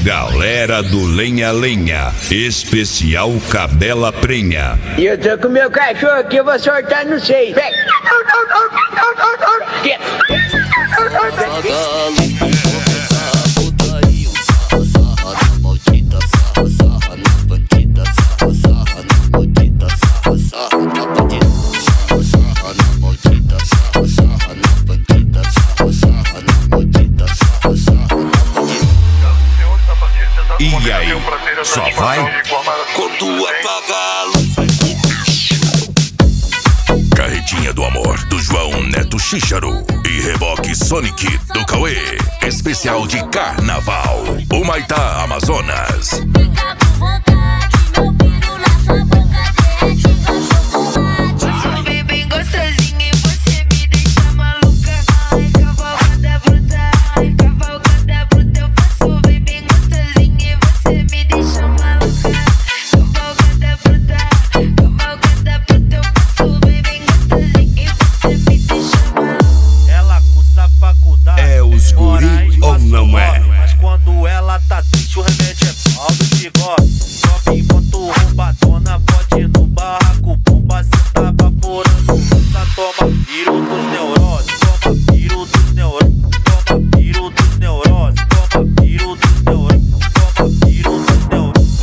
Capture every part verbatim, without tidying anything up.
Galera do Lenha Lenha, especial Cadela Prenha. E eu tô com meu cachorro aqui, eu vou soltar no seis. Vem! E aí, só vai? Quando apaga a luz. Carretinha do Amor, do João Neto Xíxaro. E Reboque Sonic, do Cauê. Especial de Carnaval, Humaitá, Amazonas. Ou não é? Mas quando ela tá triste, o remédio é pau do bigode. Sobe enquanto roubadona, pode ir no barraco. Bomba, cê tá baforando. Lança, toma piro dos neuroses. Toma piro dos neuroses. Toma piro dos neuroses. Toma piro dos neuroses. Toma piro dos neuroses.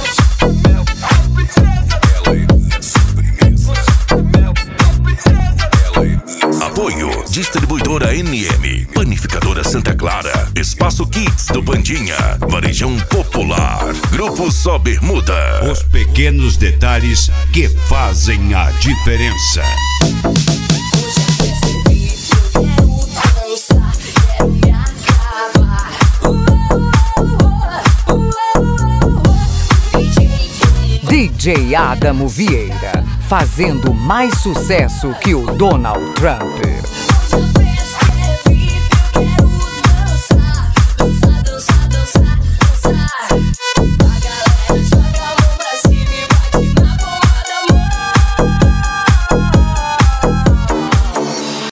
Apoio Distribuidora N M, Panificadora Santa Clara, Espaço Kids do Bandinha, Varejão Popular, Grupo Só Bermuda. Os pequenos detalhes que fazem a diferença. D J Adamo Vieira, fazendo mais sucesso que o Donald Trump.